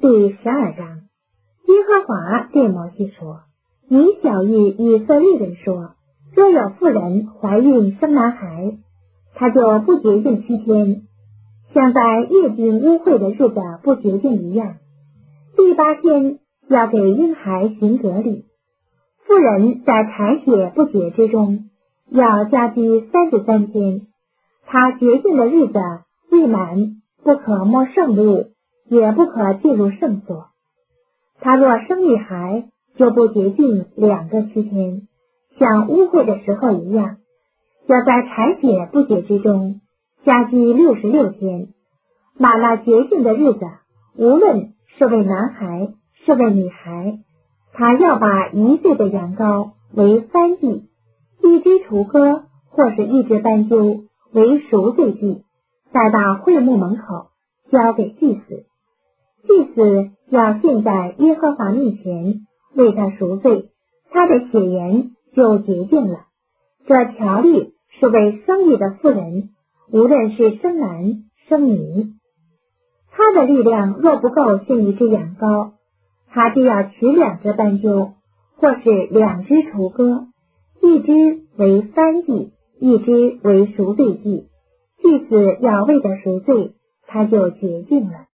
第12章。耶和华对摩西说：你晓谕以色列人说，若有妇人怀孕生男孩，他就不洁净7天，像在月经污秽的日子不洁净一样。第8天要给婴孩行隔礼。妇人在产血不洁之中，要家居33天。他洁净的日子未满，不可摸圣物，也不可进入圣所。他若生女孩，就不洁净2个7天，像污秽的时候一样，要在产血不洁之中，家居66天。满了洁净的日子，无论是为男孩是为女孩，他要把1岁的羊羔为燔祭，1只雏鸽或是1只斑鸠为赎罪祭，带到会幕门口，交给祭司。祭司要献在耶和华面前，为他赎罪，他的血缘就洁净了。这条例是为生育的妇人，无论是生男生女。他的力量若不够献1只羊羔，他就要取2只斑鸠，或是2只雏鸽，1只为燔祭，1只为赎罪祭。祭司要为他赎罪，他就洁净了。